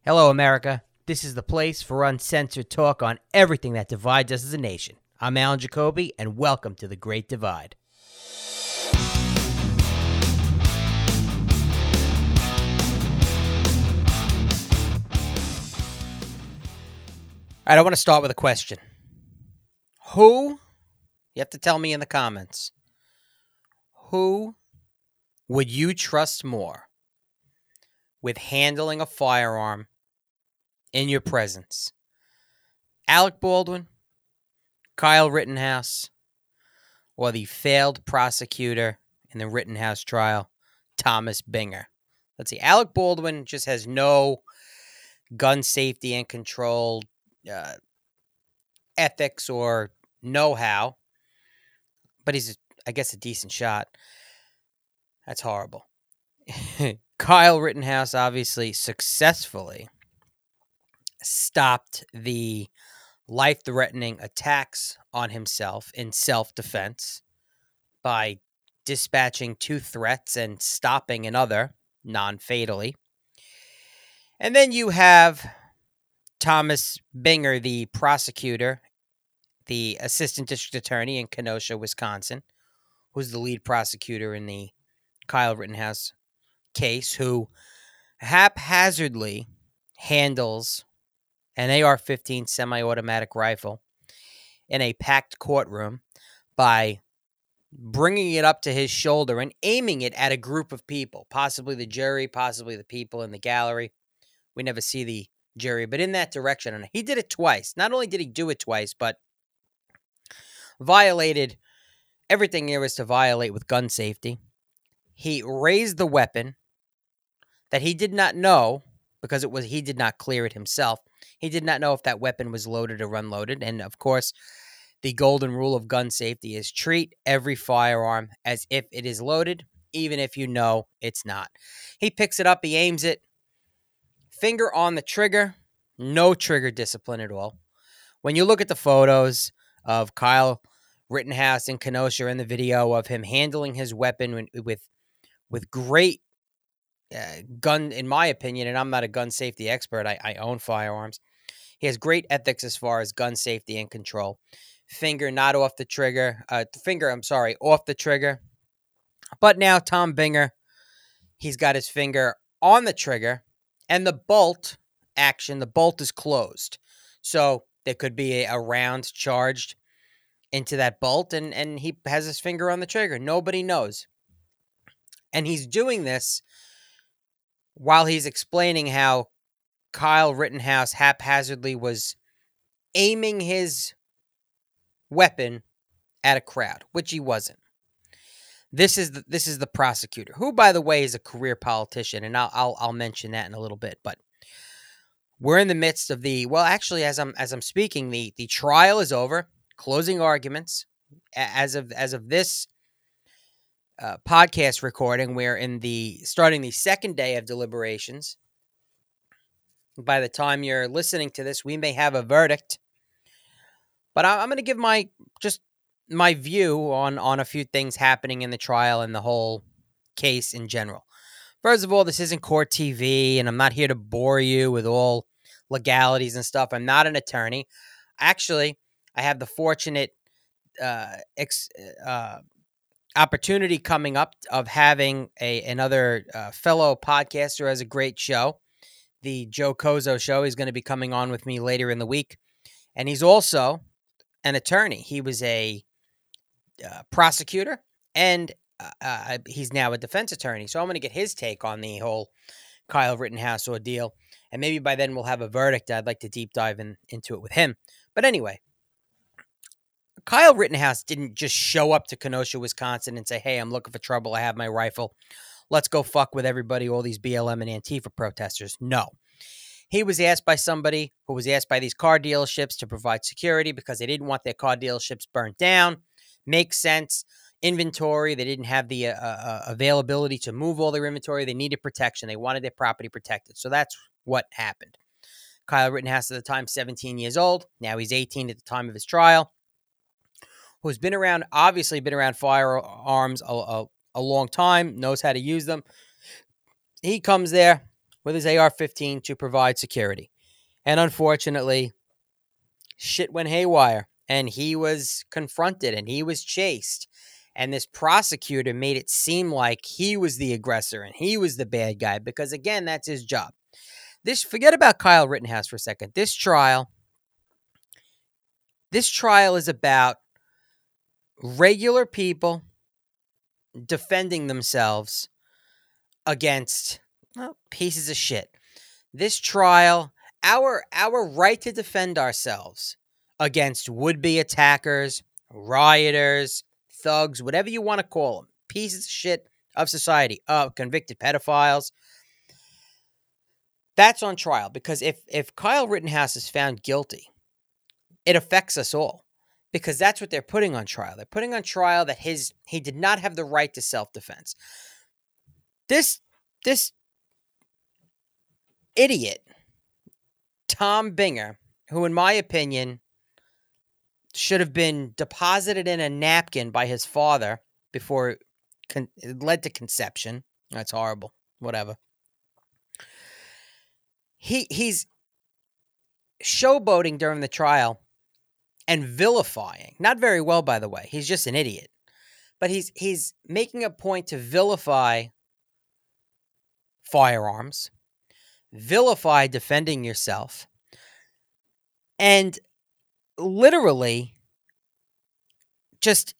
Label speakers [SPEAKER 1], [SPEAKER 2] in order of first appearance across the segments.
[SPEAKER 1] Hello, America. This is the place for uncensored talk on everything that divides us as a nation. I'm Alan Jacoby, and welcome to The Great Divide. All right, I want to start with a question. You have to tell me in the comments, who would you trust more with handling a firearm in your presence? Alec Baldwin, Kyle Rittenhouse, or the failed prosecutor in the Rittenhouse trial, Thomas Binger? Let's see. Alec Baldwin just has no gun safety and control ethics or know-how, but he's, I guess, a decent shot. That's horrible. Kyle Rittenhouse obviously successfully stopped the life-threatening attacks on himself in self-defense by dispatching 2 threats and stopping another non-fatally. And then you have Thomas Binger, the prosecutor, the assistant district attorney in Kenosha, Wisconsin, who's the lead prosecutor in the Kyle Rittenhouse case, who haphazardly handles an AR-15 semi-automatic rifle in a packed courtroom by bringing it up to his shoulder and aiming it at a group of people, possibly the jury, possibly the people in the gallery. We never see the jury, but in that direction. And he did it twice. Not only did he do it twice, but violated everything there was to violate with gun safety. He raised the weapon that he did not know, because he did not clear it himself. He did not know if that weapon was loaded or unloaded. And of course, the golden rule of gun safety is treat every firearm as if it is loaded, even if you know it's not. He picks it up, he aims it, finger on the trigger, no trigger discipline at all. When you look at the photos of Kyle Rittenhouse in Kenosha and the video of him handling his weapon with great gun, in my opinion, and I'm not a gun safety expert, I own firearms. He has great ethics as far as gun safety and control. Finger not off the trigger. Off the trigger. But now Tom Binger, he's got his finger on the trigger, and the bolt is closed. So there could be a round charged into that bolt, and he has his finger on the trigger. Nobody knows. And he's doing this while he's explaining how Kyle Rittenhouse haphazardly was aiming his weapon at a crowd, which he wasn't. This is the prosecutor, who, by the way, is a career politician, and I'll mention that in a little bit. But we're in the midst of as I'm speaking, the trial is over, closing arguments. As of this podcast recording, we're starting the second day of deliberations. By the time you're listening to this, we may have a verdict. But I'm going to give my view on a few things happening in the trial and the whole case in general. First of all, this isn't court TV, and I'm not here to bore you with all legalities and stuff. I'm not an attorney. Actually, I have the fortunate opportunity coming up of having another fellow podcaster who has a great show, the Joe Kozo Show. He's going to be coming on with me later in the week, and he's also an attorney. He was a prosecutor, and he's now a defense attorney. So I'm going to get his take on the whole Kyle Rittenhouse ordeal, and maybe by then we'll have a verdict. I'd like to deep dive into it with him. But anyway, Kyle Rittenhouse didn't just show up to Kenosha, Wisconsin and say, hey, I'm looking for trouble. I have my rifle. Let's go fuck with everybody, all these BLM and Antifa protesters. No. He was asked by somebody who was asked by these car dealerships to provide security because they didn't want their car dealerships burnt down. Makes sense. Inventory. They didn't have the availability to move all their inventory. They needed protection. They wanted their property protected. So that's what happened. Kyle Rittenhouse at the time, 17 years old. Now he's 18 at the time of his trial. Who's obviously been around firearms a long time, knows how to use them. He comes there with his AR-15 to provide security. And unfortunately, shit went haywire, and he was confronted and he was chased. And this prosecutor made it seem like he was the aggressor and he was the bad guy because, again, that's his job. Forget about Kyle Rittenhouse for a second. This trial is about regular people defending themselves against pieces of shit. This trial, our right to defend ourselves against would-be attackers, rioters, thugs, whatever you want to call them, pieces of shit of society, convicted pedophiles. That's on trial because if Kyle Rittenhouse is found guilty, it affects us all because that's what they're putting on trial. They're putting on trial that he did not have the right to self-defense. This idiot, Tom Binger, who in my opinion should have been deposited in a napkin by his father before it led to conception. That's horrible. Whatever. He's showboating during the trial and vilifying. Not very well, by the way. He's just an idiot. But he's making a point to vilify firearms, vilify defending yourself, and literally just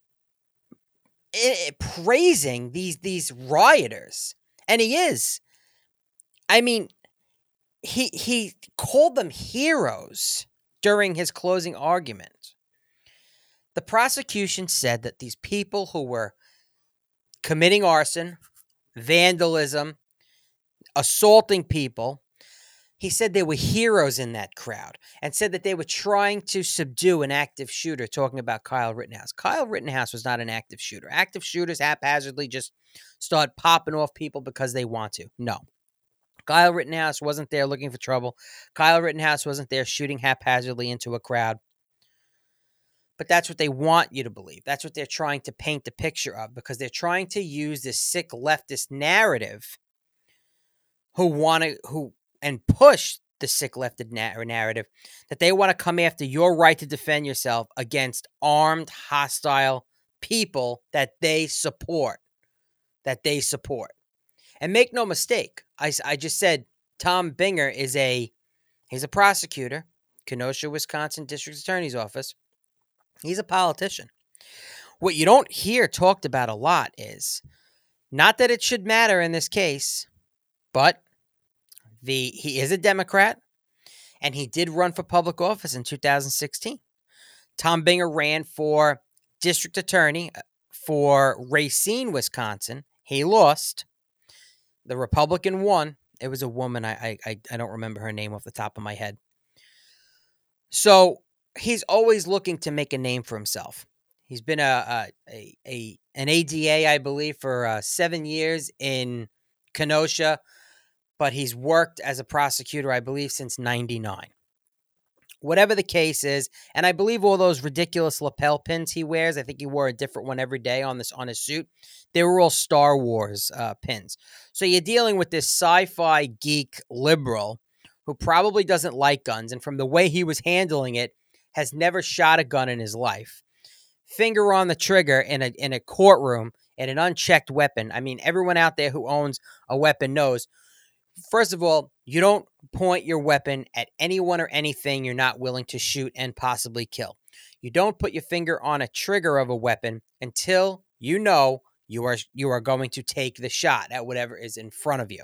[SPEAKER 1] praising these rioters. And he is. I mean, he called them heroes during his closing argument. The prosecution said that these people who were committing arson, vandalism, assaulting people, he said they were heroes in that crowd and said that they were trying to subdue an active shooter, talking about Kyle Rittenhouse. Kyle Rittenhouse was not an active shooter. Active shooters haphazardly just start popping off people because they want to. No. Kyle Rittenhouse wasn't there looking for trouble. Kyle Rittenhouse wasn't there shooting haphazardly into a crowd. But that's what they want you to believe. That's what they're trying to paint the picture of because they're trying to use this sick leftist narrative and push the sick leftist narrative that they want to come after your right to defend yourself against armed, hostile people that they support. And make no mistake, I just said Tom Binger he's a prosecutor, Kenosha, Wisconsin District Attorney's Office. He's a politician. What you don't hear talked about a lot is, not that it should matter in this case, but he is a Democrat, and he did run for public office in 2016. Tom Binger ran for district attorney for Racine, Wisconsin. He lost. The Republican won. It was a woman. I don't remember her name off the top of my head. So he's always looking to make a name for himself. He's been an ADA, I believe, for 7 years in Kenosha, but he's worked as a prosecutor, I believe, since 1999. Whatever the case is, and I believe all those ridiculous lapel pins he wears, I think he wore a different one every day on his suit, they were all Star Wars pins. So you're dealing with this sci-fi geek liberal who probably doesn't like guns, and from the way he was handling it, has never shot a gun in his life. Finger on the trigger in a courtroom and an unchecked weapon. I mean, everyone out there who owns a weapon knows, first of all, you don't point your weapon at anyone or anything you're not willing to shoot and possibly kill. You don't put your finger on a trigger of a weapon until you know you are going to take the shot at whatever is in front of you.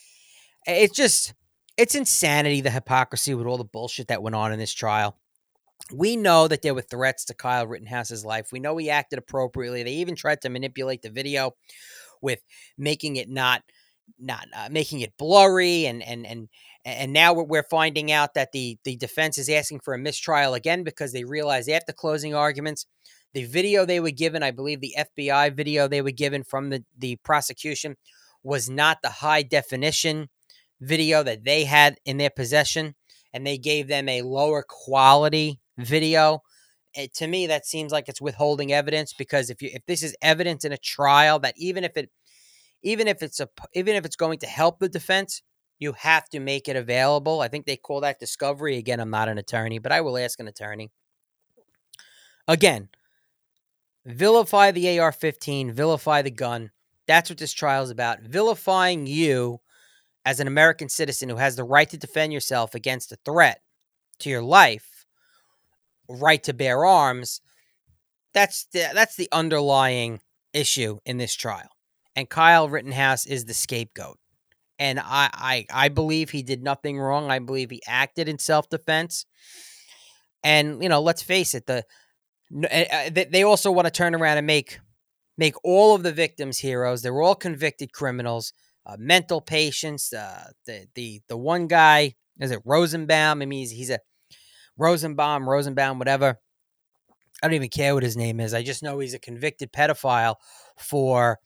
[SPEAKER 1] It's insanity, the hypocrisy with all the bullshit that went on in this trial. We know that there were threats to Kyle Rittenhouse's life. We know he acted appropriately. They even tried to manipulate the video with making it not making it blurry, and now we're finding out that the defense is asking for a mistrial again because they realized after closing arguments, the video they were given, I believe the FBI video they were given from the prosecution, was not the high definition video that they had in their possession, and they gave them a lower quality video. To me, that seems like it's withholding evidence, because if this is evidence in a trial, that even if it's going to help the defense, You have to make it available. I think they call that discovery. Again, I'm not an attorney, but I will ask an attorney. Again, vilify the AR-15, vilify the gun. That's what this trial is about. Vilifying you as an American citizen who has the right to defend yourself against a threat to your life, right to bear arms. That's the underlying issue in this trial. And Kyle Rittenhouse is the scapegoat. And I believe he did nothing wrong. I believe he acted in self-defense. And, let's face it, they also want to turn around and make all of the victims heroes. They're all convicted criminals, mental patients. The one guy, is it Rosenbaum? I mean, he's a Rosenbaum, whatever. I don't even care what his name is. I just know he's a convicted pedophile for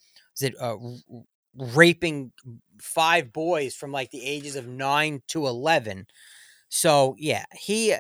[SPEAKER 1] raping 5 boys from like the ages of 9 to 11. So yeah, he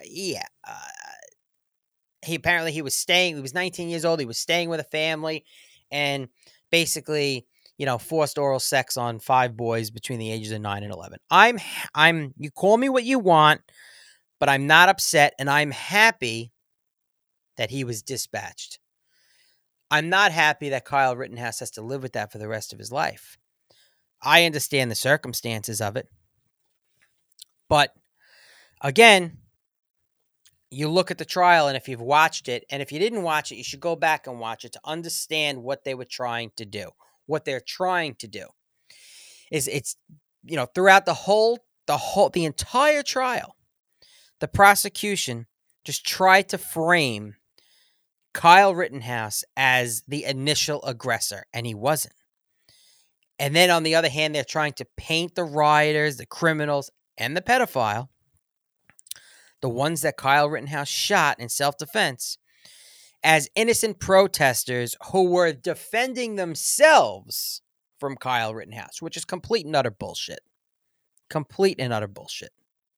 [SPEAKER 1] apparently he was 19 years old. He was staying with a family and basically, forced oral sex on 5 boys between the ages of 9 and 11. You call me what you want, but I'm not upset and I'm happy that he was dispatched. I'm not happy that Kyle Rittenhouse has to live with that for the rest of his life. I understand the circumstances of it. But again, you look at the trial, and if you've watched it, and if you didn't watch it, you should go back and watch it to understand what they were trying to do. What they're trying to do is throughout the entire trial, the prosecution just tried to frame Kyle Rittenhouse as the initial aggressor, and he wasn't. And then on the other hand, they're trying to paint the rioters, the criminals, and the pedophile, the ones that Kyle Rittenhouse shot in self-defense, as innocent protesters who were defending themselves from Kyle Rittenhouse, which is complete and utter bullshit. Complete and utter bullshit.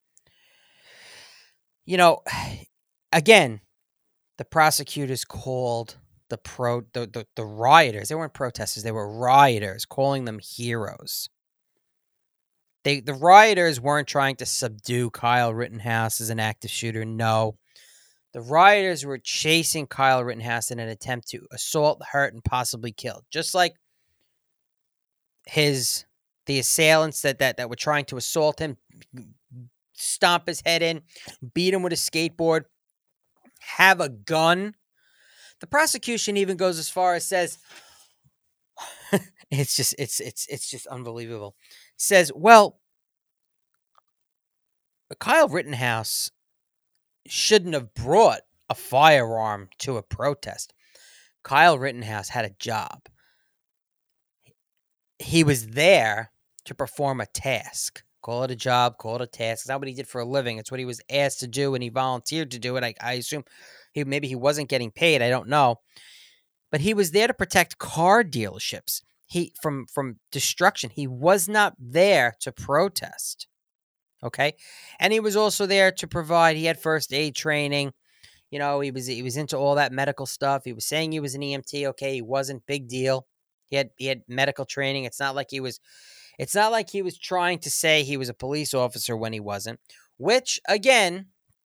[SPEAKER 1] Again, the prosecutors called the rioters. They weren't protesters. They were rioters, calling them heroes. The rioters weren't trying to subdue Kyle Rittenhouse as an active shooter. No. The rioters were chasing Kyle Rittenhouse in an attempt to assault, hurt, and possibly kill. Just like the assailants that were trying to assault him, stomp his head in, beat him with a skateboard, have a gun. The prosecution even goes as far as says, it's just unbelievable. Says, well, Kyle Rittenhouse shouldn't have brought a firearm to a protest. Kyle Rittenhouse had a job. He was there to perform a task. Call it a job, call it a task. It's not what he did for a living. It's what he was asked to do, and he volunteered to do it. I assume maybe he wasn't getting paid. I don't know. But he was there to protect car dealerships from destruction. He was not there to protest. Okay? And he was also there to provide, he had first aid training. He was into all that medical stuff. He was saying he was an EMT. Okay, he wasn't. Big deal. He had medical training. It's not like he was trying to say he was a police officer when he wasn't. Which again,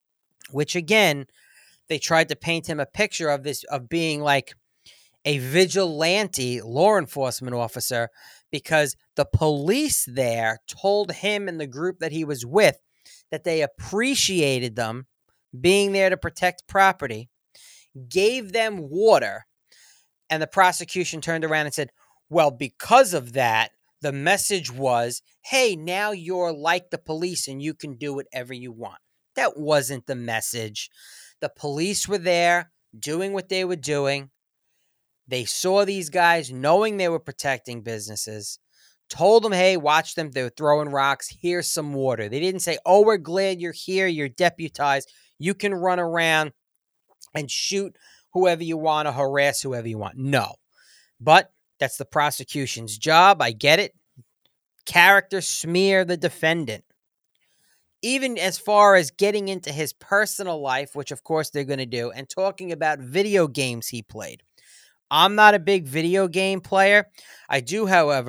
[SPEAKER 1] they tried to paint him a picture of being like a vigilante law enforcement officer because the police there told him and the group that he was with that they appreciated them being there to protect property, gave them water, and the prosecution turned around and said, well, because of that, the message was, hey, now you're like the police and you can do whatever you want. That wasn't the message. The police were there doing what they were doing. They saw these guys knowing they were protecting businesses, told them, hey, watch them. They were throwing rocks. Here's some water. They didn't say, oh, we're glad you're here. You're deputized. You can run around and shoot whoever you want or harass whoever you want. No. But that's the prosecution's job. I get it. Character smear the defendant. Even as far as getting into his personal life, which of course they're going to do, and talking about video games he played. I'm not a big video game player. I do, however,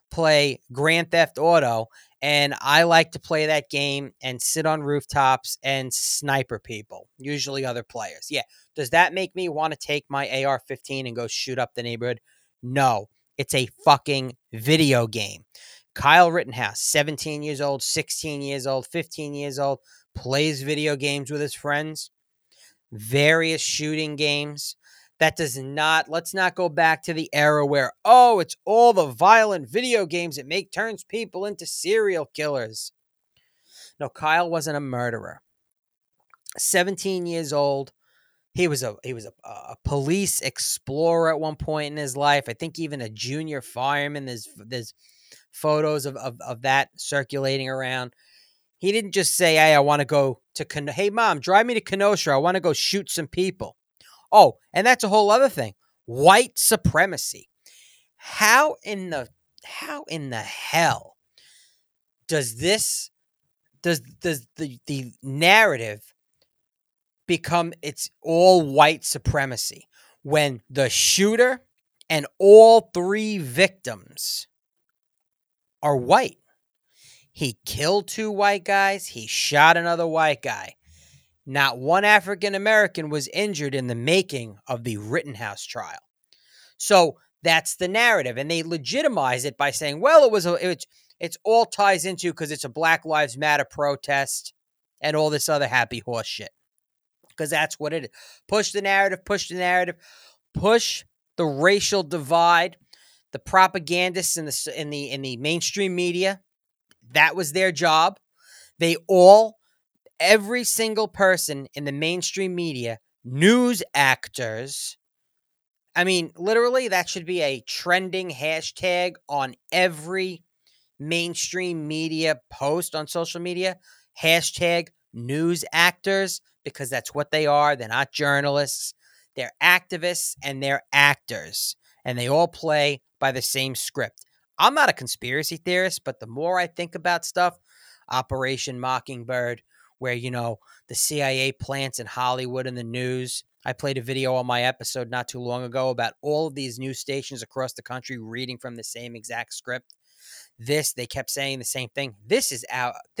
[SPEAKER 1] play Grand Theft Auto, and I like to play that game and sit on rooftops and sniper people, usually other players. Yeah. Does that make me want to take my AR-15 and go shoot up the neighborhood? No. It's a fucking video game. Kyle Rittenhouse, 17 years old, 16 years old, 15 years old, plays video games with his friends, various shooting games. That does not, let's not go back to the era where, oh, it's all the violent video games that turns people into serial killers. No, Kyle wasn't a murderer. 17 years old. He was a police explorer at one point in his life. I think even a junior fireman. There's photos of that circulating around. He didn't just say, hey, I want to go to, hey, Mom, drive me to Kenosha. I want to go shoot some people. Oh, and that's a whole other thing. White supremacy. How in the hell does the narrative become it's all white supremacy when the shooter and all three victims are white? He killed 2 white guys. He shot another white guy. Not one African American was injured in the making of the Rittenhouse trial. So that's the narrative, and they legitimize it by saying, "Well, it's all ties into because it's a Black Lives Matter protest and all this other happy horse shit." Because that's what it is. Push the narrative. Push the narrative. Push the racial divide. The propagandists in the mainstream media. That was their job. Every single person in the mainstream media, news actors, I mean, literally, that should be a trending hashtag on every mainstream media post on social media. Hashtag news actors, because that's what they are. They're not journalists. They're activists and they're actors. And they all play by the same script. I'm not a conspiracy theorist, but the more I think about stuff, Operation Mockingbird, where, the CIA plants in Hollywood and the news. I played a video on my episode not too long ago about all of these news stations across the country reading from the same exact script. They kept saying the same thing. This is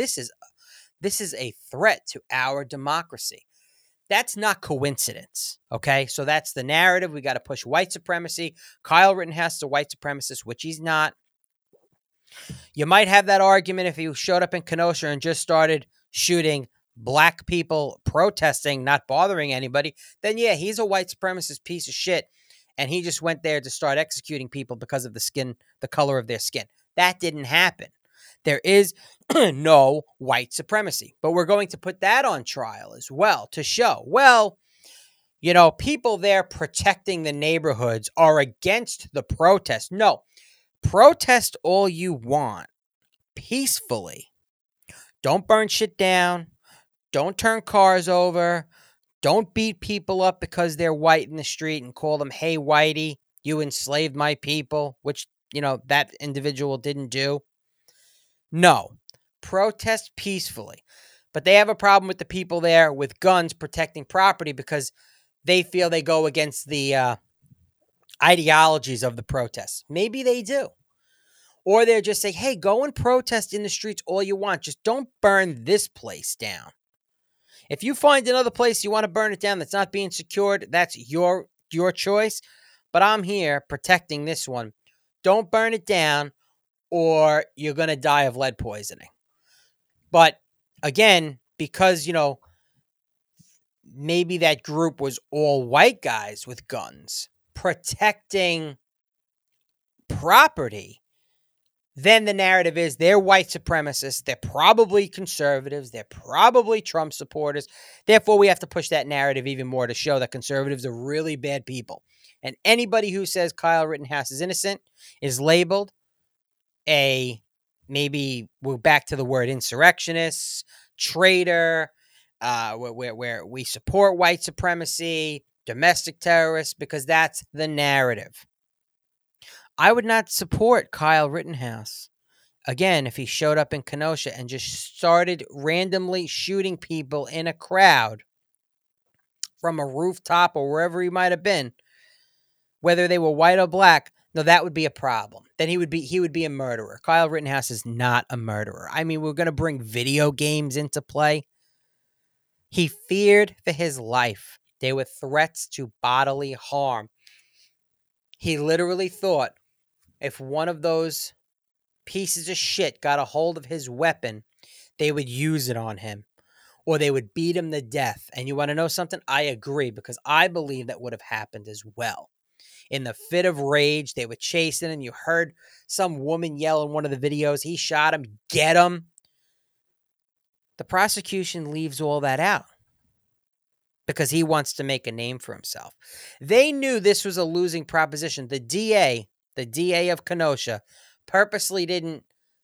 [SPEAKER 1] a threat to our democracy. That's not coincidence, okay? So that's the narrative. We got to push white supremacy. Kyle Rittenhouse is a white supremacist, which he's not. You might have that argument if he showed up in Kenosha and just started shooting black people protesting, not bothering anybody. Then, yeah, he's a white supremacist piece of shit. And he just went there to start executing people because of the color of their skin. That didn't happen. There is no white supremacy. But we're going to put that on trial as well to show, people there protecting the neighborhoods are against the protest. No, protest all you want peacefully. Don't burn shit down. Don't turn cars over. Don't beat people up because they're white in the street and call them, hey, whitey, you enslaved my people, which, that individual didn't do. No, protest peacefully. But they have a problem with the people there with guns protecting property because they feel they go against the ideologies of the protests. Maybe they do. Or they're just saying, hey, go and protest in the streets all you want. Just don't burn this place down. If you find another place you want to burn it down that's not being secured, that's your choice. But I'm here protecting this one. Don't burn it down or you're going to die of lead poisoning. But again, because, maybe that group was all white guys with guns protecting property, then the narrative is they're white supremacists, they're probably conservatives, they're probably Trump supporters. Therefore, we have to push that narrative even more to show that conservatives are really bad people. And anybody who says Kyle Rittenhouse is innocent is labeled maybe we're back to the word insurrectionists, traitor, where we support white supremacy, domestic terrorists, because that's the narrative. I would not support Kyle Rittenhouse. Again, if he showed up in Kenosha and just started randomly shooting people in a crowd from a rooftop or wherever he might have been, whether they were white or black, No, that would be a problem. Then he would be a murderer. Kyle Rittenhouse is not a murderer. I mean, we're going to bring video games into play. He feared for his life. They were threats to bodily harm. He literally thought if one of those pieces of shit got a hold of his weapon, they would use it on him or they would beat him to death. And you want to know something? I agree, because I believe that would have happened as well. In the fit of rage, they were chasing him. You heard some woman yell in one of the videos, he shot him, get him. The prosecution leaves all that out because he wants to make a name for himself. They knew this was a losing proposition. The DA of Kenosha, purposely didn't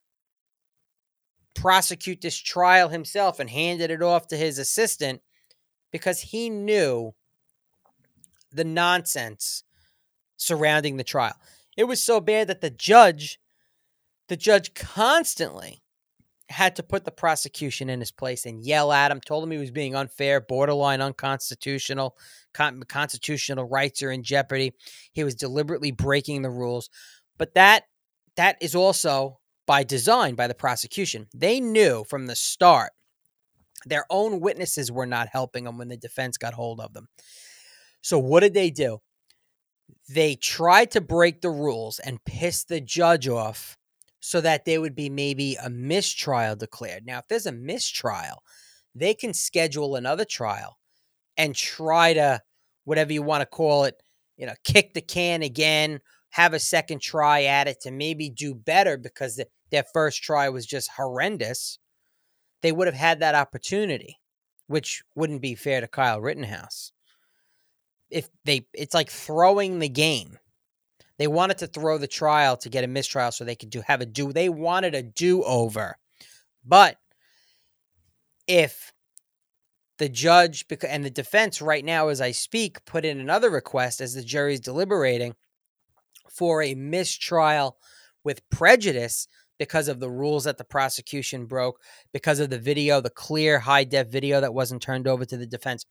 [SPEAKER 1] prosecute this trial himself and handed it off to his assistant because he knew the nonsense surrounding the trial. It was so bad that the judge constantly had to put the prosecution in his place and yell at him, told him he was being unfair, borderline unconstitutional, constitutional rights are in jeopardy. He was deliberately breaking the rules. But that is also by design by the prosecution. They knew from the start their own witnesses were not helping them when the defense got hold of them. So what did they do? They tried to break the rules and piss the judge off so that there would be maybe a mistrial declared. Now, if there's a mistrial, they can schedule another trial and try to, whatever you want to call it, kick the can again, have a second try at it to maybe do better because their first try was just horrendous. They would have had that opportunity, which wouldn't be fair to Kyle Rittenhouse. It's like throwing the game. They wanted to throw the trial to get a mistrial so they could they wanted a do-over. But if the judge and the defense right now as I speak put in another request as the jury's deliberating for a mistrial with prejudice because of the rules that the prosecution broke, because of the video, the clear high-def video that wasn't turned over to the defense,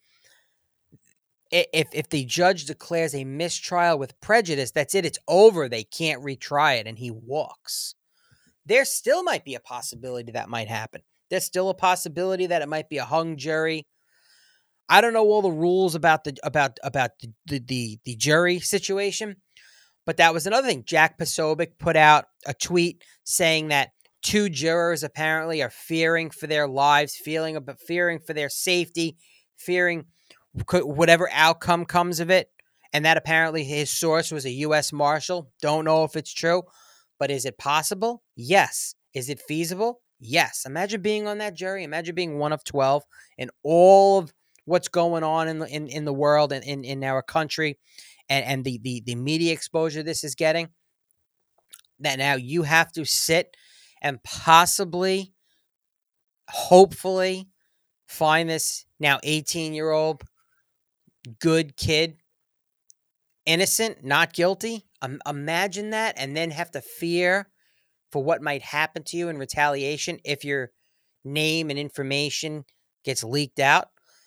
[SPEAKER 1] if the judge declares a mistrial with prejudice, that's it. It's over. They can't retry it, and he walks. There still might be a possibility that might happen. There's still a possibility that it might be a hung jury. I don't know all the rules about the jury situation, but that was another thing. Jack Posobiec put out a tweet saying that 2 jurors apparently are fearing for their lives, fearing for their safety, fearing whatever outcome comes of it, and that apparently his source was a U.S. Marshal. Don't know if it's true, but is it possible? Yes. Is it feasible? Yes. Imagine being on that jury. Imagine being one of 12 and all of what's going on in the world and in our country and the media exposure this is getting. That now you have to sit and possibly, hopefully, find this now 18-year-old good kid, innocent, not guilty. Imagine that, and then have to fear for what might happen to you in retaliation if your name and information gets leaked out.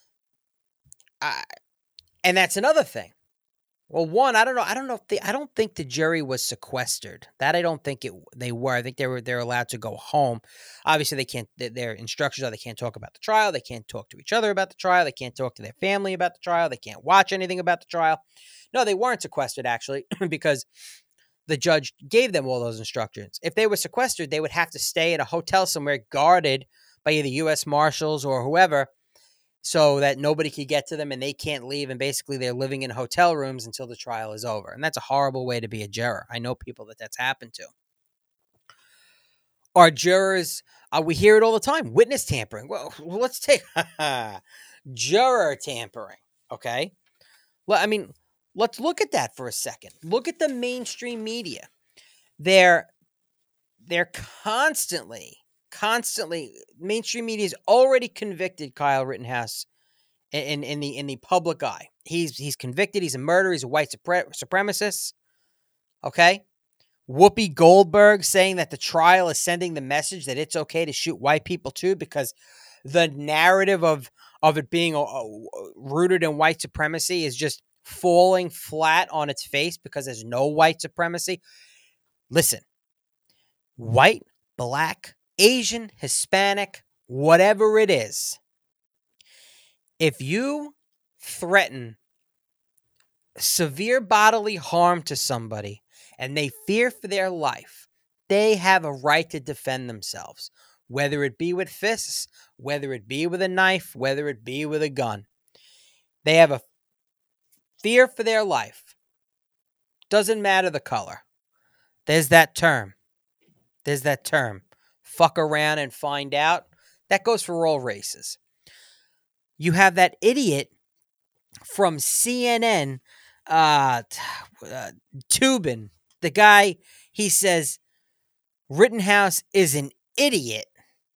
[SPEAKER 1] And that's another thing. Well, one, I don't know. I don't think the jury was sequestered. That I don't think they were. I think they're allowed to go home. Obviously, they can't. Their instructions are they can't talk about the trial. They can't talk to each other about the trial. They can't talk to their family about the trial. They can't watch anything about the trial. No, they weren't sequestered actually, because the judge gave them all those instructions. If they were sequestered, they would have to stay at a hotel somewhere guarded by either U.S. Marshals or whoever, so that nobody could get to them and they can't leave. And basically they're living in hotel rooms until the trial is over. And that's a horrible way to be a juror. I know people that's happened to. Our jurors, we hear it all the time. Witness tampering. Well, let's take juror tampering. Okay. Well, I mean, let's look at that for a second. Look at the mainstream media. They're constantly, mainstream media has already convicted Kyle Rittenhouse in the public eye. He's convicted. He's a murderer. He's a white supremacist. Okay. Whoopi Goldberg saying that the trial is sending the message that it's okay to shoot white people too, because the narrative of it being rooted in white supremacy is just falling flat on its face because there's no white supremacy. Listen, white, black, Asian, Hispanic, whatever it is, if you threaten severe bodily harm to somebody and they fear for their life, they have a right to defend themselves, whether it be with fists, whether it be with a knife, whether it be with a gun. They have a fear for their life. Doesn't matter the color. There's that term. Fuck around and find out. That goes for all races. You have that idiot from CNN, Tubin, the guy, he says Rittenhouse is an idiot.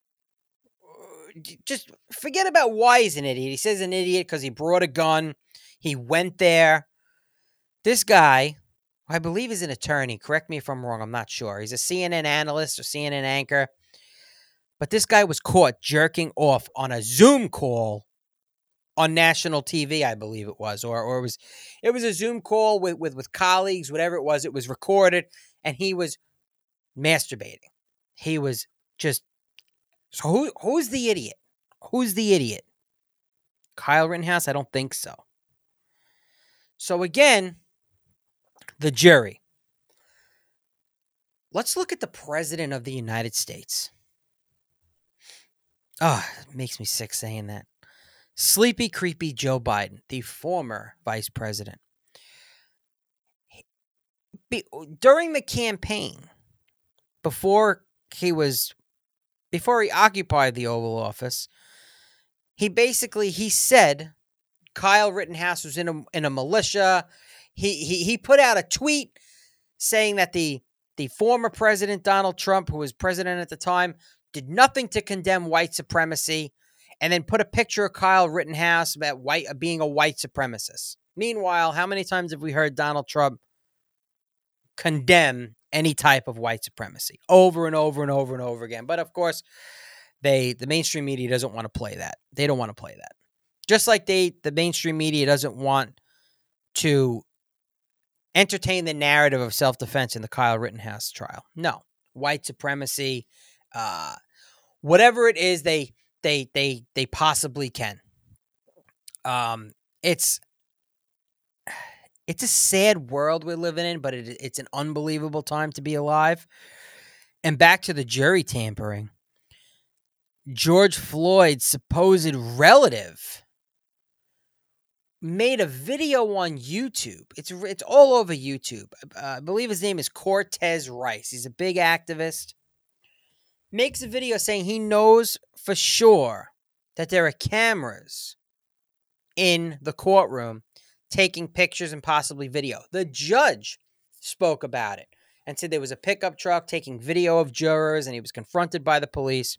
[SPEAKER 1] Just forget about why he's an idiot. He says an idiot because he brought a gun. He went there. This guy, I believe he's an attorney. Correct me if I'm wrong. I'm not sure. He's a CNN analyst or CNN anchor. But this guy was caught jerking off on a Zoom call on national TV, I believe it was, or it was a Zoom call with colleagues, whatever it was. It was recorded, and he was masturbating. He was just. So who's the idiot? Who's the idiot? Kyle Rittenhouse? I don't think so. So again, the jury. Let's look at the President of the United States. Oh, it makes me sick saying that. Sleepy, creepy Joe Biden, the former vice president. During the campaign, before he occupied the Oval Office, he said Kyle Rittenhouse was in a militia. He put out a tweet saying that the former president, Donald Trump, who was president at the time, did nothing to condemn white supremacy, and then put a picture of Kyle Rittenhouse about being a white supremacist. Meanwhile, how many times have we heard Donald Trump condemn any type of white supremacy? Over and over and over and over again. But of course, the mainstream media doesn't want to play that. They don't want to play that. Just like the mainstream media doesn't want to entertain the narrative of self-defense in the Kyle Rittenhouse trial. No. White supremacy, whatever it is, they possibly can. It's a sad world we're living in, but it's an unbelievable time to be alive. And back to the jury tampering. George Floyd's supposed relative made a video on YouTube. It's all over YouTube. I believe his name is Cortez Rice. He's a big activist. Makes a video saying he knows for sure that there are cameras in the courtroom taking pictures and possibly video. The judge spoke about it and said there was a pickup truck taking video of jurors and he was confronted by the police.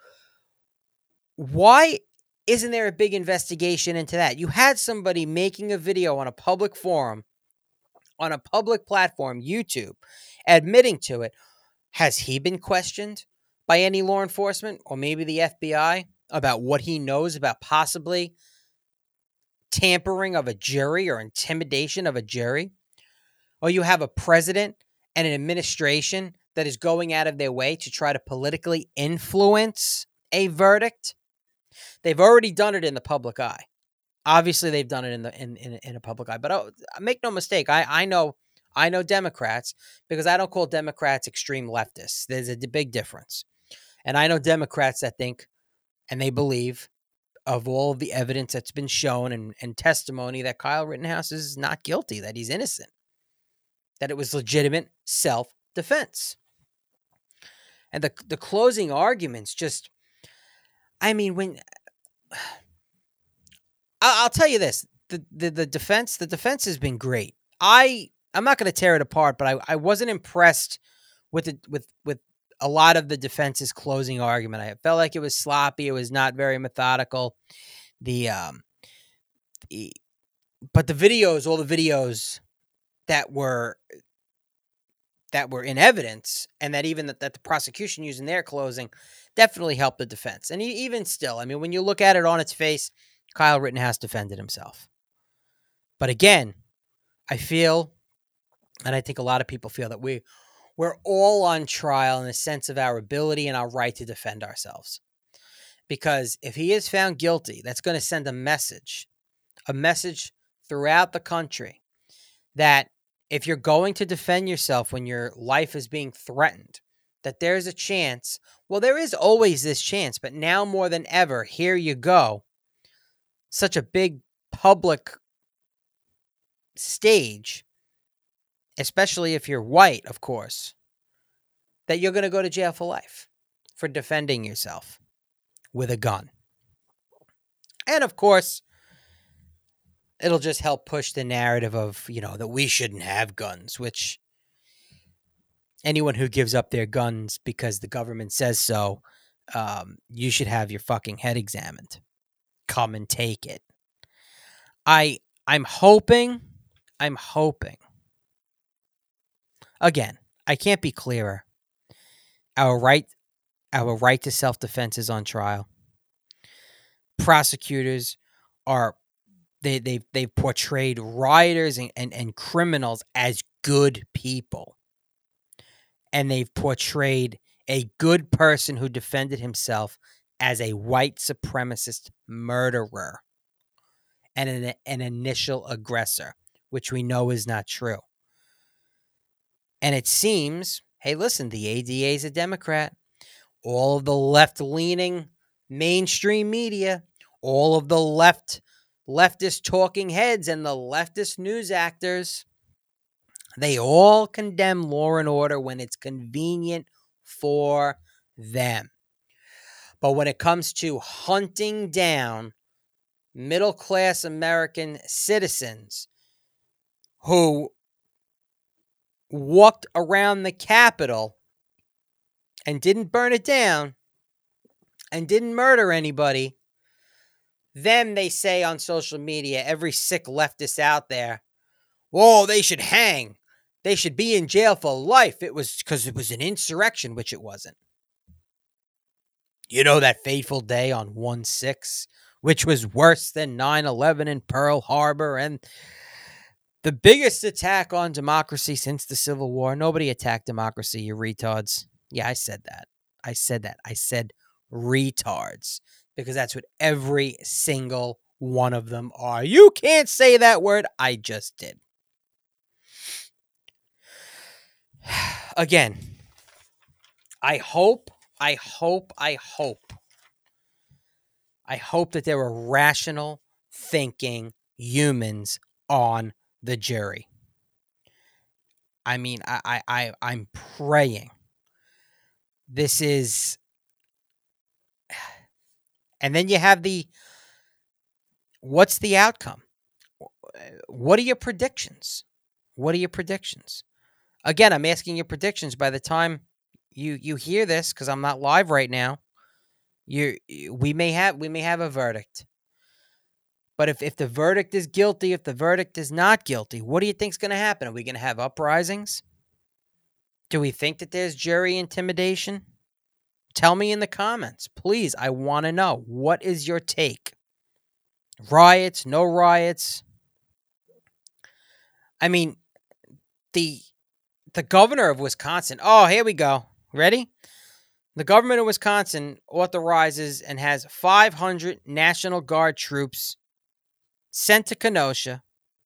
[SPEAKER 1] Why isn't there a big investigation into that? You had somebody making a video on a public forum, on a public platform, YouTube, admitting to it. Has he been questioned by any law enforcement or maybe the FBI about what he knows about possibly tampering of a jury or intimidation of a jury? Or you have a president and an administration that is going out of their way to try to politically influence a verdict. They've already done it in the public eye. Obviously, they've done it in a public eye. But make no mistake, I know Democrats because I don't call Democrats extreme leftists. There's a big difference. And I know Democrats that think and they believe of all of the evidence that's been shown and testimony that Kyle Rittenhouse is not guilty, that he's innocent, that it was legitimate self-defense. And the closing arguments just, I mean, when I'll tell you this, the defense has been great. I'm not going to tear it apart, but I wasn't impressed with a lot of the defense's closing argument. I felt like it was sloppy. It was not very methodical. But the videos, all the videos that were in evidence, and that even that the prosecution used in their closing, definitely helped the defense. And even still, I mean, when you look at it on its face, Kyle Rittenhouse defended himself. But again, I feel, and I think a lot of people feel, that we're all on trial in the sense of our ability and our right to defend ourselves. Because if he is found guilty, that's going to send a message throughout the country that if you're going to defend yourself when your life is being threatened, that there's a chance. Well, there is always this chance, but now more than ever, here you go. Such a big public stage, especially if you're white, of course, that you're going to go to jail for life for defending yourself with a gun. And of course, it'll just help push the narrative of, that we shouldn't have guns, which anyone who gives up their guns because the government says so, you should have your fucking head examined. Come and take it. I'm hoping. Again, I can't be clearer. Our right to self-defense is on trial. Prosecutors are they've portrayed rioters and criminals as good people. And they've portrayed a good person who defended himself as a white supremacist murderer and an initial aggressor, which we know is not true. And it seems, hey, listen, the ADA is a Democrat. All of the left-leaning mainstream media, all of the leftist talking heads and the leftist news actors, they all condemn law and order when it's convenient for them. But when it comes to hunting down middle-class American citizens who walked around the Capitol and didn't burn it down and didn't murder anybody, then they say on social media, every sick leftist out there, whoa, they should hang. They should be in jail for life. It was because it was an insurrection, which it wasn't. You know that fateful day on 1/6, which was worse than 9/11 in Pearl Harbor and the biggest attack on democracy since the Civil War. Nobody attacked democracy, you retards. Yeah, I said that. I said retards because that's what every single one of them are. You can't say that word. I just did. Again, I hope that there are rational thinking humans on the jury. I mean, I'm praying. This is, and then you have what's the outcome? What are your predictions? Again, I'm asking your predictions by the time you hear this, because I'm not live right now. We may have a verdict. But if the verdict is guilty, if the verdict is not guilty, what do you think's going to happen? Are we going to have uprisings? Do we think that there's jury intimidation? Tell me in the comments. Please, I want to know. What is your take? Riots, no riots? I mean, the governor of Wisconsin. Oh, here we go. Ready? The government of Wisconsin authorizes and has 500 National Guard troops sent to Kenosha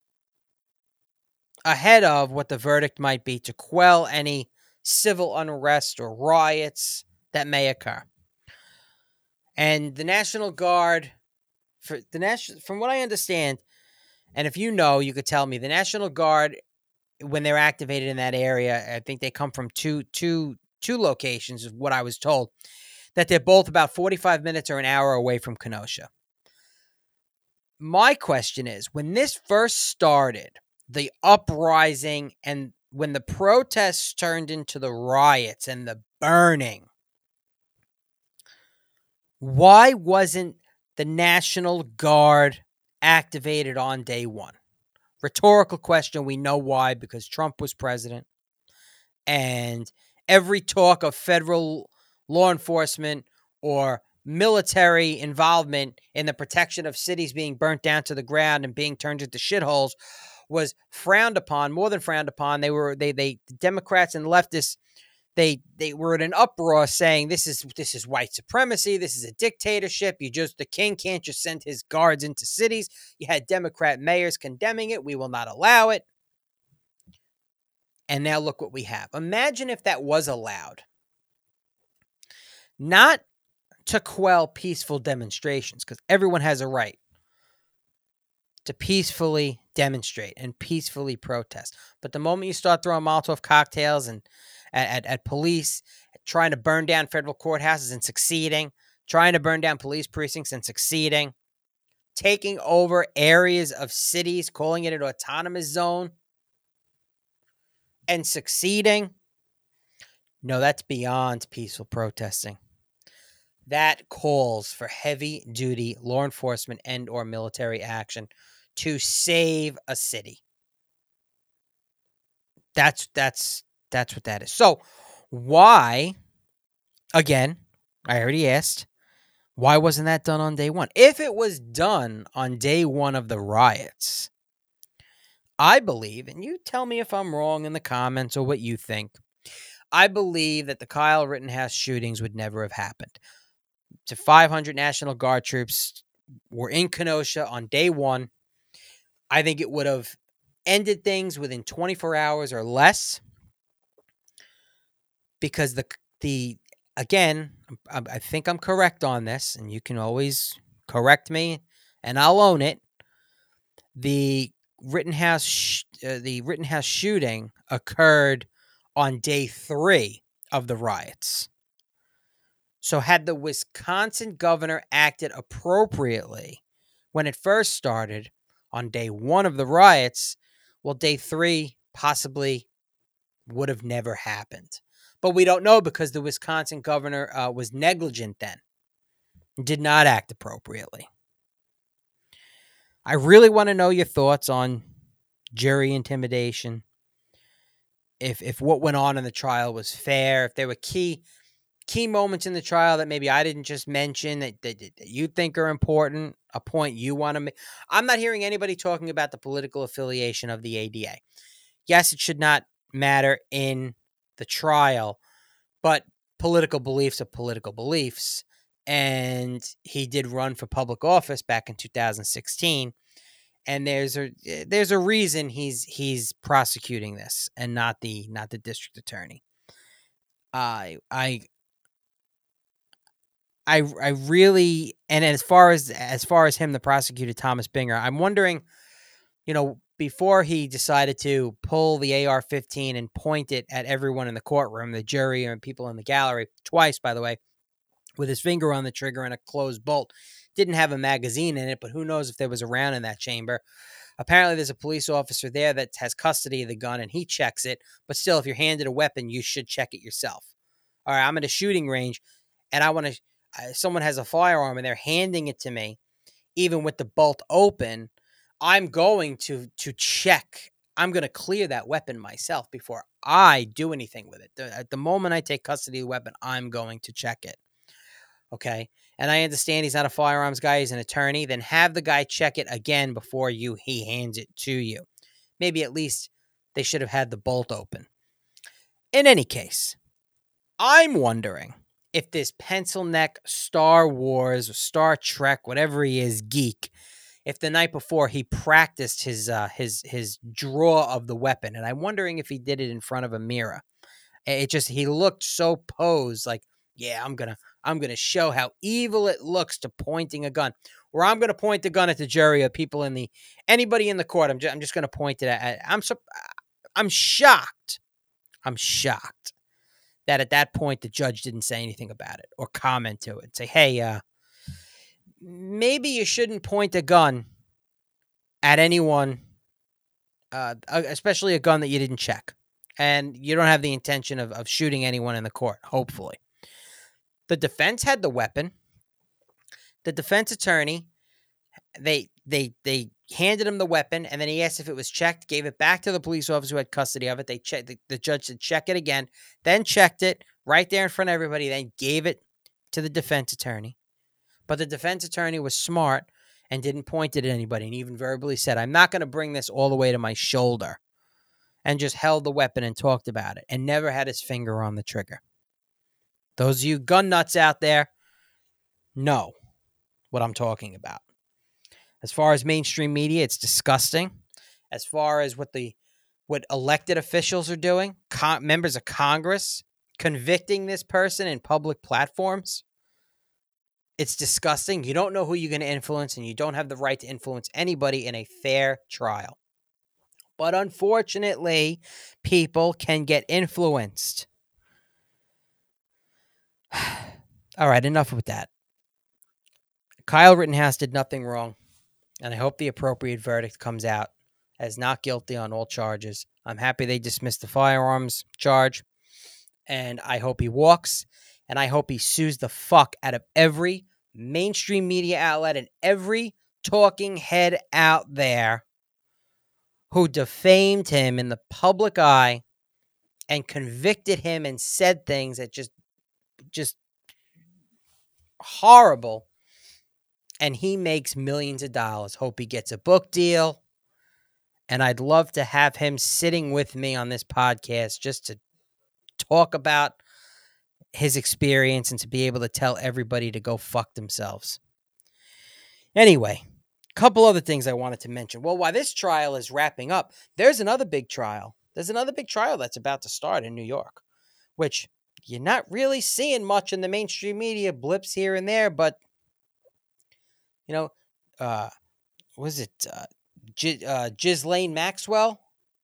[SPEAKER 1] ahead of what the verdict might be to quell any civil unrest or riots that may occur. And the National Guard, from what I understand, and if you know, you could tell me, the National Guard, when they're activated in that area, I think they come from two locations, is what I was told, that they're both about 45 minutes or an hour away from Kenosha. My question is, when this first started, the uprising and when the protests turned into the riots and the burning, why wasn't the National Guard activated on day one? Rhetorical question. We know why, because Trump was president. And every talk of federal law enforcement or military involvement in the protection of cities being burnt down to the ground and being turned into shitholes was frowned upon, more than frowned upon. The Democrats and leftists, they were in an uproar saying this is white supremacy, this is a dictatorship. The king can't just send his guards into cities. You had Democrat mayors condemning it. We will not allow it. And now look what we have. Imagine if that was allowed. Not to quell peaceful demonstrations, because everyone has a right to peacefully demonstrate and peacefully protest. But the moment you start throwing Molotov cocktails and at police, trying to burn down federal courthouses and succeeding, trying to burn down police precincts and succeeding, taking over areas of cities, calling it an autonomous zone and succeeding, no, that's beyond peaceful protesting. That calls for heavy-duty law enforcement and or military action to save a city. That's what that is. So why, again, I already asked, why wasn't that done on day one? If it was done on day one of the riots, I believe, and you tell me if I'm wrong in the comments or what you think, I believe that the Kyle Rittenhouse shootings would never have happened. To 500 National Guard troops were in Kenosha on day one. I think it would have ended things within 24 hours or less, because again, I think I'm correct on this, and you can always correct me, and I'll own it. The Rittenhouse shooting occurred on day 3 of the riots. So had the Wisconsin governor acted appropriately when it first started on day 1 of the riots, well, day 3 possibly would have never happened. But we don't know, because the Wisconsin governor was negligent then, did not act appropriately. I really want to know your thoughts on jury intimidation, if what went on in the trial was fair, if there were key moments in the trial that maybe I didn't just mention that you think are important, a point you want to make. I'm not hearing anybody talking about the political affiliation of the ADA. Yes, it should not matter in the trial, but political beliefs are political beliefs. And he did run for public office back in 2016. And there's a reason he's prosecuting this and not the district attorney. I really, and as far as him, the prosecutor, Thomas Binger, I'm wondering, before he decided to pull the AR-15 and point it at everyone in the courtroom, the jury and people in the gallery, twice, by the way, with his finger on the trigger and a closed bolt, didn't have a magazine in it, but who knows if there was a round in that chamber. Apparently there's a police officer there that has custody of the gun, and he checks it. But still, if you're handed a weapon, you should check it yourself. All right, I'm at a shooting range, and someone has a firearm, and they're handing it to me, even with the bolt open. I'm going to check. I'm going to clear that weapon myself before I do anything with it. At the moment I take custody of the weapon, I'm going to check it. Okay? And I understand he's not a firearms guy, he's an attorney. Then have the guy check it again before he hands it to you. Maybe at least they should have had the bolt open. In any case, I'm wondering if this pencil neck Star Wars or Star Trek, whatever he is, geek, if the night before he practiced his draw of the weapon. And I'm wondering if he did it in front of a mirror. He looked so posed, like, yeah, I'm gonna show how evil it looks to pointing a gun. Or I'm gonna point the gun at the jury or people anybody in the court. I'm just gonna point it at. I'm shocked. I'm shocked that at that point the judge didn't say anything about it or comment to it. Say, hey, maybe you shouldn't point a gun at anyone, especially a gun that you didn't check. And you don't have the intention of shooting anyone in the court, hopefully. The defense had the weapon. The defense attorney, they handed him the weapon, and then he asked if it was checked, gave it back to the police officer who had custody of it. They checked. The judge said, check it again, then checked it right there in front of everybody, then gave it to the defense attorney. But the defense attorney was smart and didn't point it at anybody and even verbally said, I'm not going to bring this all the way to my shoulder, and just held the weapon and talked about it and never had his finger on the trigger. Those of you gun nuts out there know what I'm talking about. As far as mainstream media, it's disgusting. As far as what elected officials are doing, members of Congress convicting this person in public platforms, it's disgusting. You don't know who you're going to influence, and you don't have the right to influence anybody in a fair trial. But unfortunately, people can get influenced. All right, enough with that. Kyle Rittenhouse did nothing wrong, and I hope the appropriate verdict comes out as not guilty on all charges. I'm happy they dismissed the firearms charge, and I hope he walks, and I hope he sues the fuck out of every mainstream media outlet and every talking head out there who defamed him in the public eye and convicted him and said things that just horrible. And he makes millions of dollars. Hope he gets a book deal. And I'd love to have him sitting with me on this podcast just to talk about his experience and to be able to tell everybody to go fuck themselves. Anyway, a couple other things I wanted to mention. Well, while this trial is wrapping up, there's another big trial. There's another big trial that's about to start in New York, which you're not really seeing much in the mainstream media, blips here and there, but, was it Ghislaine Maxwell?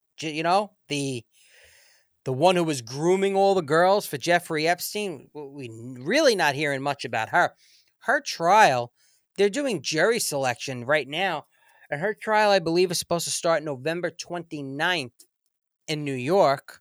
[SPEAKER 1] The one who was grooming all the girls for Jeffrey Epstein? We really not hearing much about her. Her trial, they're doing jury selection right now, and her trial, I believe, is supposed to start November 29th in New York.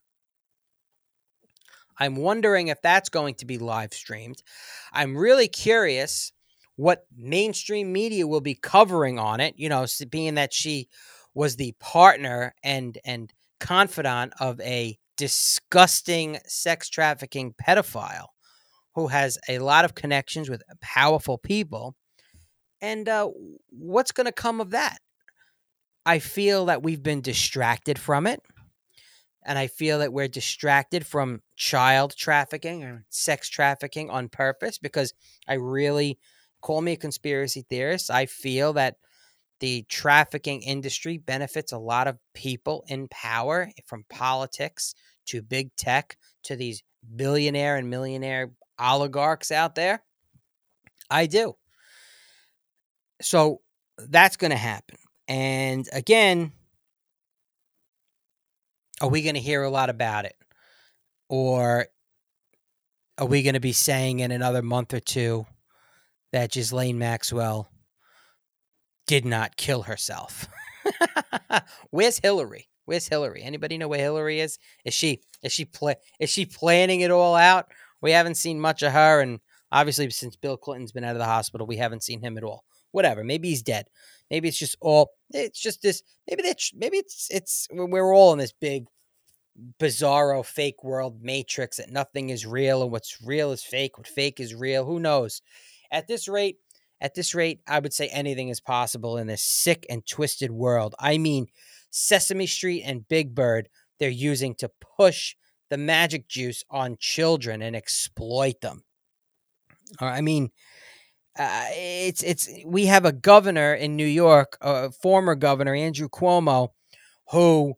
[SPEAKER 1] I'm wondering if that's going to be live streamed. I'm really curious what mainstream media will be covering on it, being that she was the partner and confidant of a disgusting sex trafficking pedophile who has a lot of connections with powerful people. And what's going to come of that? I feel that we've been distracted from it. And I feel that we're distracted from child trafficking or sex trafficking on purpose, because call me a conspiracy theorist, I feel that the trafficking industry benefits a lot of people in power, from politics to big tech to these billionaire and millionaire oligarchs out there. I do. So that's going to happen. And again, are we going to hear a lot about it? Or are we going to be saying in another month or two that Ghislaine Maxwell did not kill herself? Where's Hillary? Anybody know where Hillary is? Is she planning it all out? We haven't seen much of her, and obviously since Bill Clinton's been out of the hospital, we haven't seen him at all. Whatever. Maybe he's dead. Maybe it's just this. Maybe it's we're all in this big bizarro fake world matrix that nothing is real, and what's real is fake, what fake is real. Who knows? At this rate, I would say anything is possible in this sick and twisted world. I mean, Sesame Street and Big Bird, they're using to push the magic juice on children and exploit them. I mean, we have a governor in New York, former governor Andrew Cuomo, who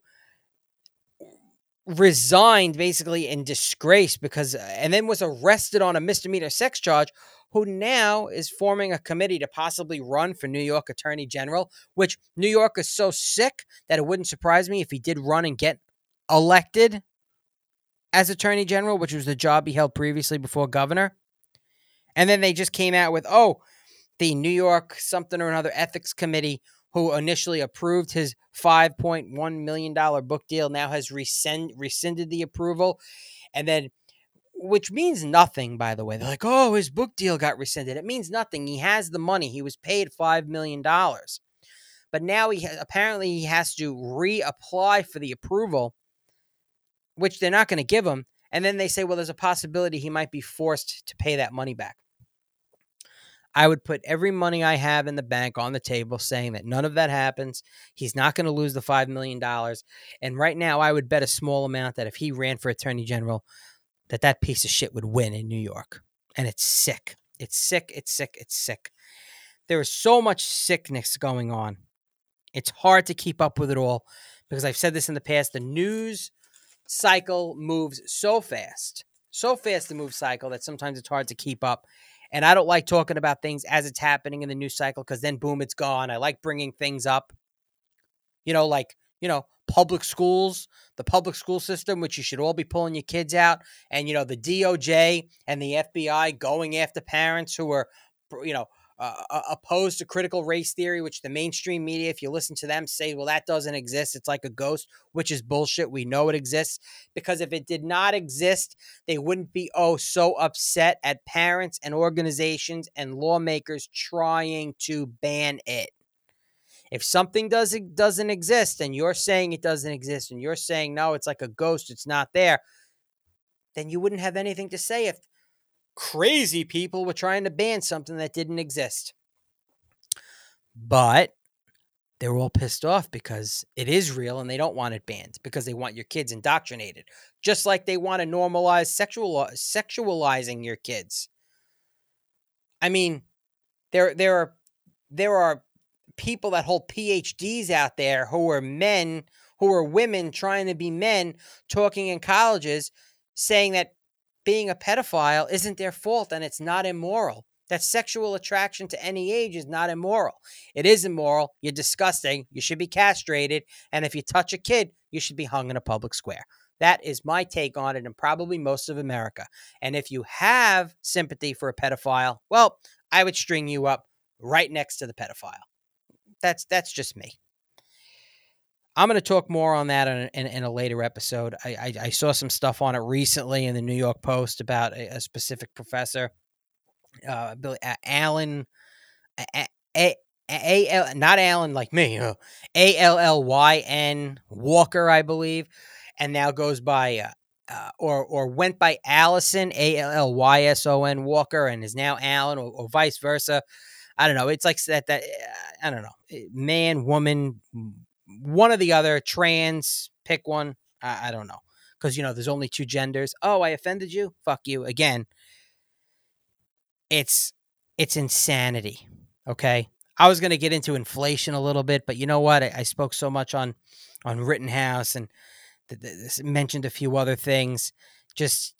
[SPEAKER 1] resigned basically in disgrace and then was arrested on a misdemeanor sex charge, who now is forming a committee to possibly run for New York Attorney General, which New York is so sick that it wouldn't surprise me if he did run and get elected as Attorney General, which was the job he held previously before governor. And then they just came out with, the New York something or another ethics committee, who initially approved his $5.1 million book deal, now has rescinded the approval. And then, which means nothing, by the way. They're like, his book deal got rescinded. It means nothing. He has the money. He was paid $5 million. But now apparently he has to reapply for the approval, which they're not going to give him. And then they say, well, there's a possibility he might be forced to pay that money back. I would put every money I have in the bank on the table saying that none of that happens. He's not going to lose the $5 million. And right now, I would bet a small amount that if he ran for attorney general, that piece of shit would win in New York. And it's sick. It's sick. It's sick. It's sick. There is so much sickness going on. It's hard to keep up with it all because I've said this in the past. The news cycle moves so fast the news cycle, that sometimes it's hard to keep up. And I don't like talking about things as it's happening in the news cycle because then, boom, it's gone. I like bringing things up, like, public schools, the public school system, which you should all be pulling your kids out. And, the DOJ and the FBI going after parents who are, opposed to critical race theory, which the mainstream media, if you listen to them, say, well, that doesn't exist. It's like a ghost, which is bullshit. We know it exists, because if it did not exist, they wouldn't be so upset at parents and organizations and lawmakers trying to ban it. If something doesn't exist and you're saying it doesn't exist and you're saying, no, it's like a ghost, it's not there, then you wouldn't have anything to say if crazy people were trying to ban something that didn't exist. But they're all pissed off because it is real and they don't want it banned because they want your kids indoctrinated, just like they want to normalize sexualizing your kids. I mean, there are people that hold PhDs out there who are women trying to be men, talking in colleges, saying that being a pedophile isn't their fault and it's not immoral. That sexual attraction to any age is not immoral. It is immoral. You're disgusting. You should be castrated. And if you touch a kid, you should be hung in a public square. That is my take on it, and probably most of America. And if you have sympathy for a pedophile, well, I would string you up right next to the pedophile. That's just me. I'm going to talk more on that in a later episode. I saw some stuff on it recently in the New York Post about a specific professor, Billy Allen, not Allen like me, Allyn Walker, I believe, and now goes by or went by Allison, Allyn Walker, and is now Allen, or vice versa. I don't know. It's like that. I don't know. Man, woman, one or the other, trans, pick one. I don't know. Because, there's only two genders. Oh, I offended you? Fuck you. Again, it's insanity. Okay. I was going to get into inflation a little bit, but you know what? I spoke so much on Rittenhouse and mentioned a few other things. Just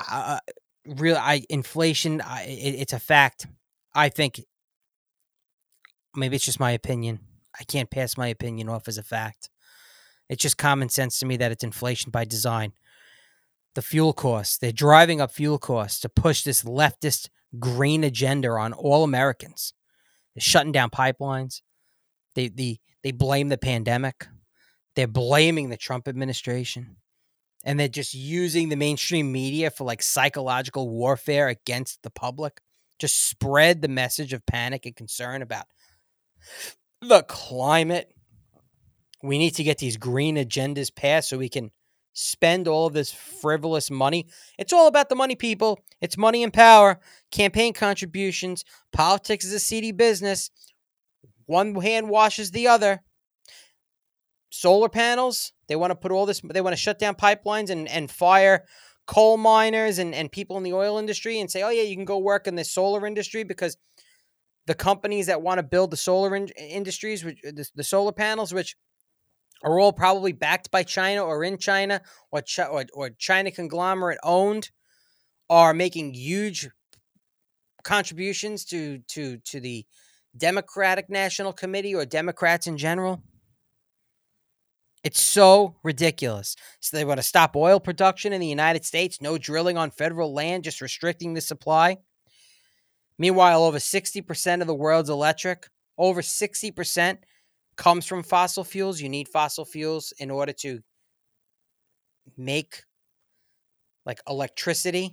[SPEAKER 1] inflation. It's a fact. I think maybe it's just my opinion. I can't pass my opinion off as a fact. It's just common sense to me that it's inflation by design. The fuel costs, they're driving up fuel costs to push this leftist green agenda on all Americans. They're shutting down pipelines. They blame the pandemic. They're blaming the Trump administration. And they're just using the mainstream media for like psychological warfare against the public. Just spread the message of panic and concern about the climate. We need to get these green agendas passed so we can spend all of this frivolous money. It's all about the money, people. It's money and power, campaign contributions. Politics is a seedy business. One hand washes the other. Solar panels, they want to put all this, they want to shut down pipelines and fire coal miners and people in the oil industry and say, oh yeah, you can go work in the solar industry, because the companies that want to build the solar industries, which the solar panels, which are all probably backed by China or in China or China conglomerate owned, are making huge contributions to the Democratic National Committee or Democrats in general. It's so ridiculous. So they want to stop oil production in the United States, no drilling on federal land, just restricting the supply. Meanwhile, over 60% of the world's electric, over 60%, comes from fossil fuels. You need fossil fuels in order to make like electricity.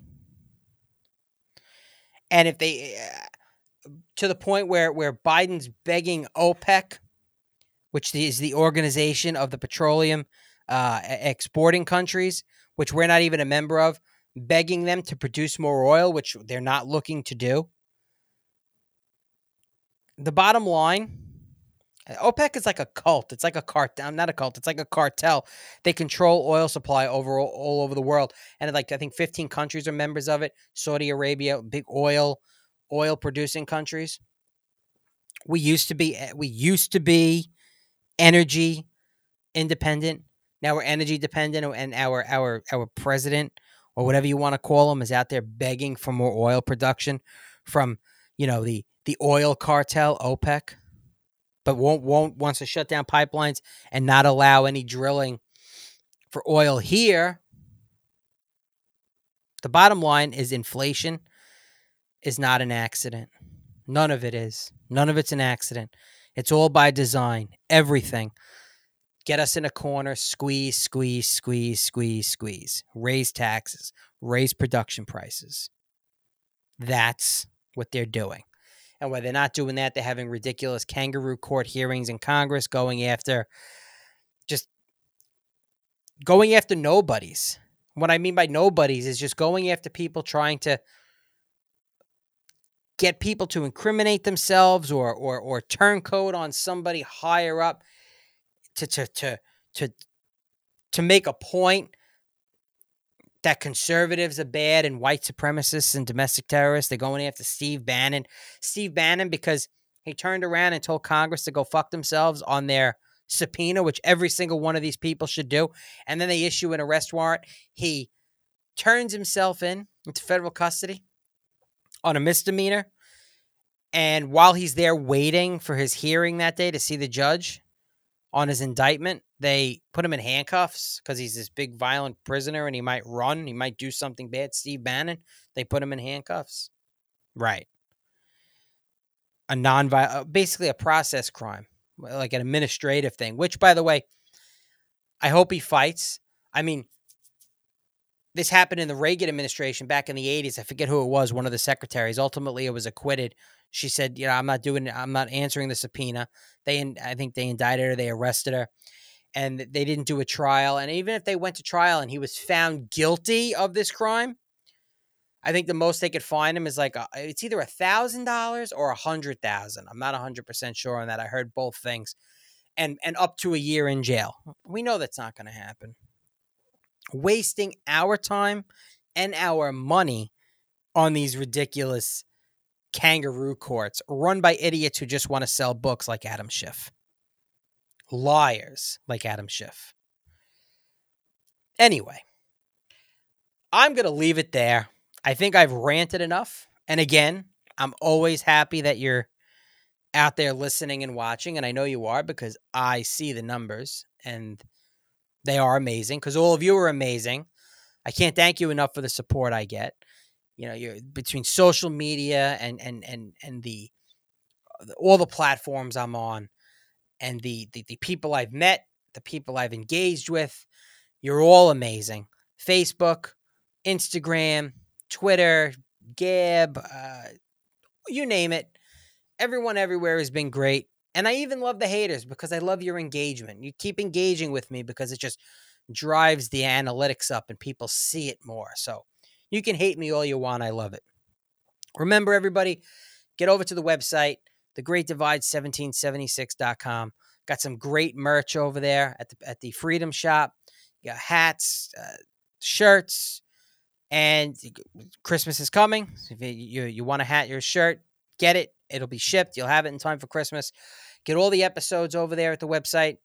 [SPEAKER 1] And if they, to the point where Biden's begging OPEC, which is the organization of the petroleum exporting countries, which we're not even a member of, begging them to produce more oil, which they're not looking to do. The bottom line, OPEC is like a cult. It's like a cartel. Not a cult. It's like a cartel. They control oil supply all over the world. And like, I think 15 countries are members of it. Saudi Arabia, big oil producing countries. We used to be energy independent. Now we're energy dependent, and our president, or whatever you want to call him, is out there begging for more oil production from, the oil cartel, OPEC, but wants to shut down pipelines and not allow any drilling for oil here. The bottom line is inflation is not an accident. None of it is. None of it's an accident. It's all by design. Everything. Get us in a corner, squeeze, squeeze, squeeze, squeeze, squeeze. Raise taxes, raise production prices. That's what they're doing. And when they're not doing that, they're having ridiculous kangaroo court hearings in Congress going after nobodies. What I mean by nobodies is just going after people trying to get people to incriminate themselves or turncoat on somebody higher up to make a point that conservatives are bad and white supremacists and domestic terrorists. They're going after Steve Bannon. Because he turned around and told Congress to go fuck themselves on their subpoena, which every single one of these people should do. And then they issue an arrest warrant. He turns himself into federal custody on a misdemeanor. And while he's there waiting for his hearing that day to see the judge on his indictment, they put him in handcuffs because he's this big violent prisoner and he might run. He might do something bad. Steve Bannon, they put him in handcuffs. Right. Basically a process crime, like an administrative thing, which, by the way, I hope he fights. I mean, this happened in the Reagan administration back in the 80s. I forget who it was, one of the secretaries. Ultimately, it was acquitted. She said, I'm not answering the subpoena. I think they indicted her. They arrested her. And they didn't do a trial. And even if they went to trial and he was found guilty of this crime, I think the most they could fine him is like it's either $1,000 or $100,000. I'm not 100% sure on that. I heard both things, and up to a year in jail. We know that's not going to happen. Wasting our time and our money on these ridiculous kangaroo courts run by idiots who just want to sell books like Adam Schiff. Liars like Adam Schiff. Anyway, I'm going to leave it there. I think I've ranted enough. And again, I'm always happy that you're out there listening and watching. And I know you are, because I see the numbers and they are amazing, because all of you are amazing. I can't thank you enough for the support I get. You're between social media and the all the platforms I'm on, and the people I've met, the people I've engaged with. You're all amazing. Facebook, Instagram, Twitter, Gab, you name it. Everyone everywhere has been great. And I even love the haters, because I love your engagement. You keep engaging with me because it just drives the analytics up and people see it more. So you can hate me all you want. I love it. Remember, everybody, get over to the website, thegreatdivide1776.com. Got some great merch over there at the Freedom Shop. You got hats, shirts, and Christmas is coming. So if you want a hat, your shirt, get it. It'll be shipped. You'll have it in time for Christmas. Get all the episodes over there at the website,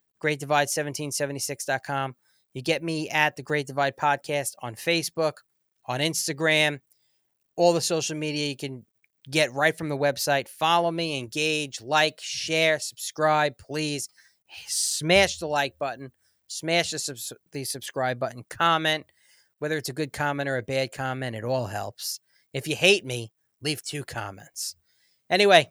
[SPEAKER 1] greatdivide1776.com. You get me at the Great Divide Podcast on Facebook, on Instagram, all the social media you can get right from the website. Follow me, engage, like, share, subscribe. Please smash the like button, smash the subscribe button, comment. Whether it's a good comment or a bad comment, it all helps. If you hate me, leave 2 comments. Anyway,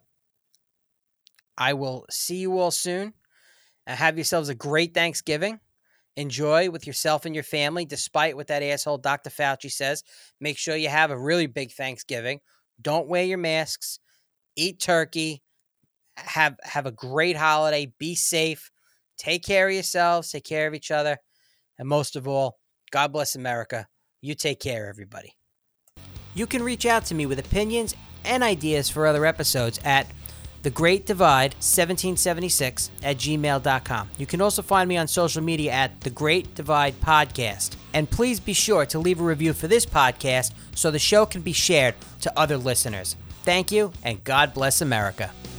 [SPEAKER 1] I will see you all soon. Have yourselves a great Thanksgiving. Enjoy with yourself and your family, despite what that asshole Dr. Fauci says. Make sure you have a really big Thanksgiving. Don't wear your masks. Eat turkey. Have a great holiday. Be safe. Take care of yourselves. Take care of each other. And most of all, God bless America. You take care, everybody. You can reach out to me with opinions and ideas for other episodes at thegreatdivide1776 at gmail.com. You can also find me on social media at The Great Divide Podcast. And please be sure to leave a review for this podcast so the show can be shared to other listeners. Thank you, and God bless America.